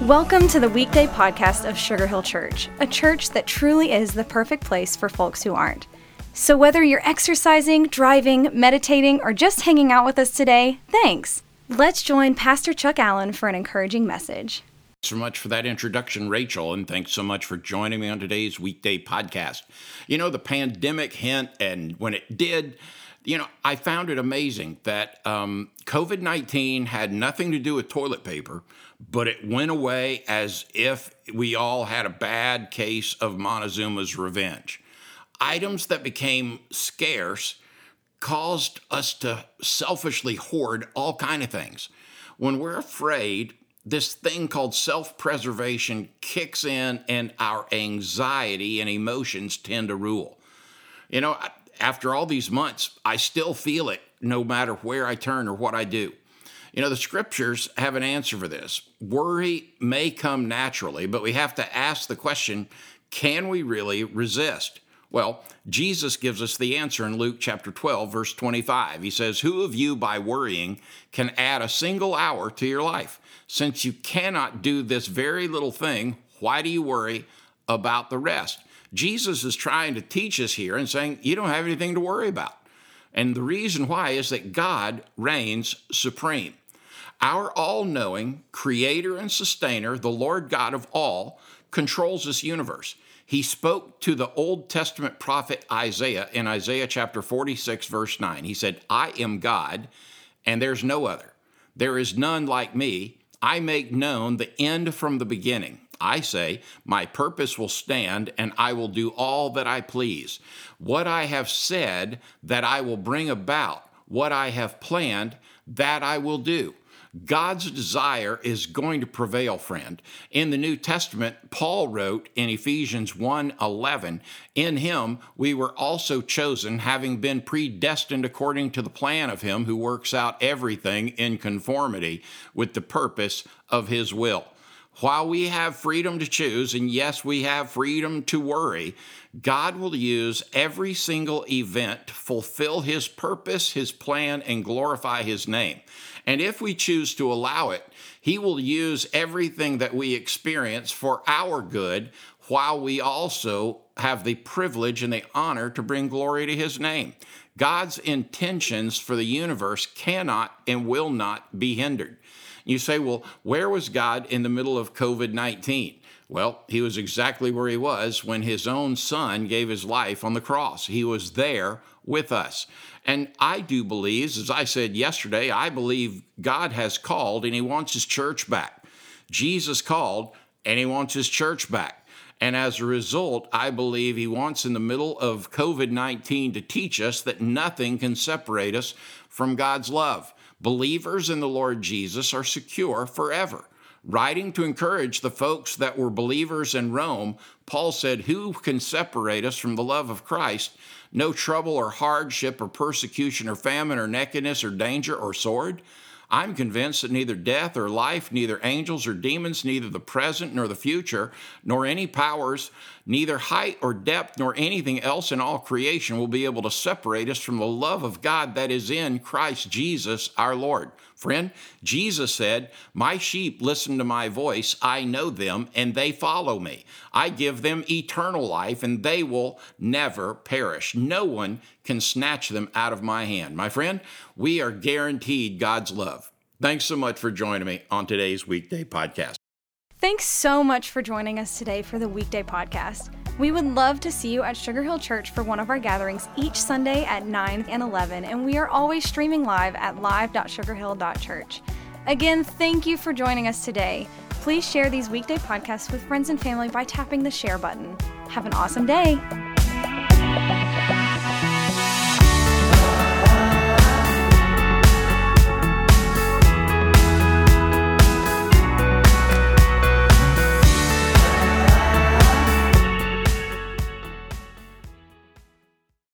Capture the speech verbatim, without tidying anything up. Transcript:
Welcome to the weekday podcast of Sugar Hill Church, a church that truly is the perfect place for folks who aren't. So whether you're exercising, driving, meditating, or just hanging out with us today, thanks. Let's join Pastor Chuck Allen for an encouraging message. Thanks so much for that introduction, Rachel, and thanks so much for joining me on today's weekday podcast. You know, the pandemic hit, and when it did, you know, I found it amazing that um, covid nineteen had nothing to do with toilet paper, but it went away as if we all had a bad case of Montezuma's revenge. Items that became scarce caused us to selfishly hoard all kinds of things. When we're afraid, this thing called self-preservation kicks in and our anxiety and emotions tend to rule. You know, after all these months, I still feel it no matter where I turn or what I do. You know, the scriptures have an answer for this. Worry may come naturally, but we have to ask the question, can we really resist? Well, Jesus gives us the answer in Luke chapter twelve, verse twenty-five. He says, "Who of you by worrying can add a single hour to your life? Since you cannot do this very little thing, why do you worry about the rest?" Jesus is trying to teach us here and saying, you don't have anything to worry about. And the reason why is that God reigns supreme. Our all-knowing creator and sustainer, the Lord God of all, controls this universe. He spoke to the Old Testament prophet Isaiah in Isaiah chapter forty-six, verse nine. He said, "I am God, and there's no other. There is none like me. I make known the end from the beginning. I say, my purpose will stand, and I will do all that I please. What I have said that I will bring about, what I have planned, that I will do." God's desire is going to prevail, friend. In the New Testament, Paul wrote in Ephesians one eleven, "In him we were also chosen, having been predestined according to the plan of him who works out everything in conformity with the purpose of his will." While we have freedom to choose, and yes, we have freedom to worry, God will use every single event to fulfill his purpose, his plan, and glorify his name. And if we choose to allow it, he will use everything that we experience for our good, while we also have the privilege and the honor to bring glory to his name. God's intentions for the universe cannot and will not be hindered. You say, well, where was God in the middle of covid nineteen? Well, he was exactly where he was when his own son gave his life on the cross. He was there with us. And I do believe, as I said yesterday, I believe God has called and he wants his church back. Jesus called and he wants his church back. And as a result, I believe he wants in the middle of covid nineteen to teach us that nothing can separate us from God's love. Believers in the Lord Jesus are secure forever. Writing to encourage the folks that were believers in Rome, Paul said, "Who can separate us from the love of Christ? No trouble or hardship or persecution or famine or nakedness or danger or sword." I'm convinced that neither death or life, neither angels or demons, neither the present nor the future, nor any powers, neither height or depth, nor anything else in all creation will be able to separate us from the love of God that is in Christ Jesus our Lord. Friend, Jesus said, "My sheep listen to my voice. I know them, and they follow me. I give them eternal life, and they will never perish. No one can snatch them out of my hand." My friend, we are guaranteed God's love. Thanks so much for joining me on today's weekday podcast. Thanks so much for joining us today for the weekday podcast. We would love to see you at Sugar Hill Church for one of our gatherings each Sunday at nine and eleven, and we are always streaming live at live dot sugar hill dot church. Again, thank you for joining us today. Please share these weekday podcasts with friends and family by tapping the share button. Have an awesome day.